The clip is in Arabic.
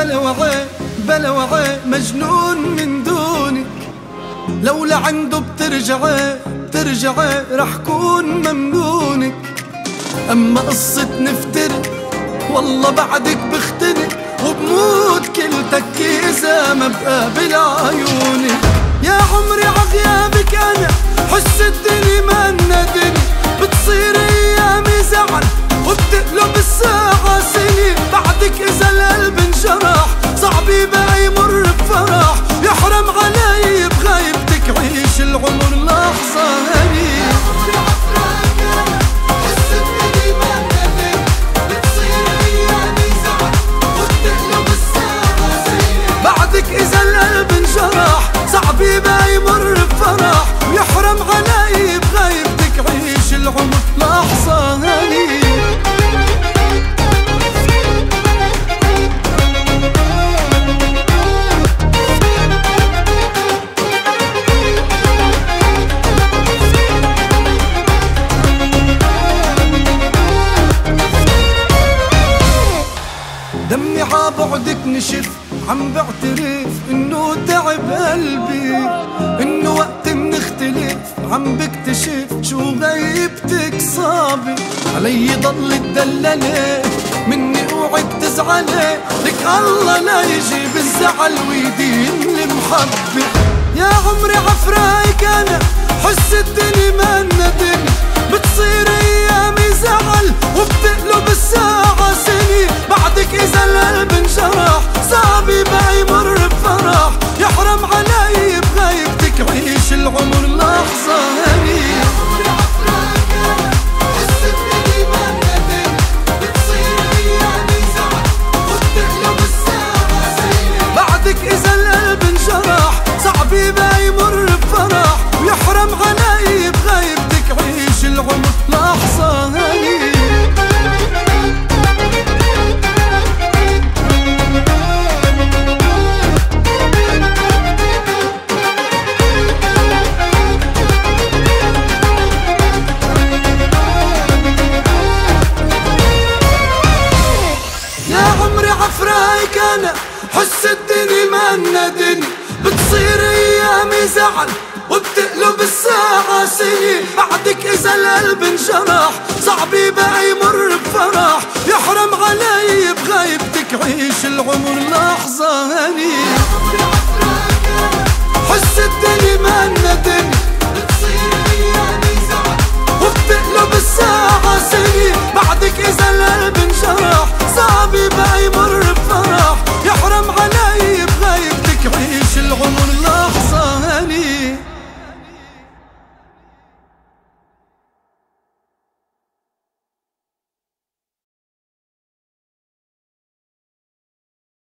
بلا وعي مجنون من دونك، لو لعنده بترجعي رح كون ممنونك. أما قصة نفترق والله بعدك بختنق، وبموت كلتك إذا ما بقابل عيونك. يا عمري عغيابك أنا حس الدنيا منا دنيا، بتصير أيامي زعل وبتقلب الساعة سنين. بعدك إذا القلب انجرح صعب يبقى يمر بفرح، يحرم علي بغيبتك عيش العمر لحظة هنية. بعدك إذا القلب انجرح صعب يبقى يمر بفرح، يحرم علي بغيبتك عيش العمر لحظة هنية. دمي عبعدك نشف، عم بعترف انه تعب قلبي، انه وقت منختلف عم بكتشف شو غيبتك صعبة. علي ضل تدللي مني اوعك تزعلي، لك الله لا يجيب الزعل ويدين المحبة. يا عمري عفرايك انا حس الدنيا منا دنيا، بتصير ايامي زعل وبتقلب الساعة سنين. بعدك اذا القلب انجرح صعب يبقى يمر بفرح، يحرم علي بغيبتك عيش العمر لحظة هنية. بعدك اذا القلب انجرح صعب يبقى يمر بفرح، ويحرم علي بغيبتك عيش العمر لحظة هنية. عفرايك انا حس الدنيا منا دنيا، بتصير ايامي زعل وبتقلب الساعة سنين. بعدك اذا القلب انجرح صعب يبقى يمر بفرح، يحرم علي بغيبتك عيش العمر لحظة هنية.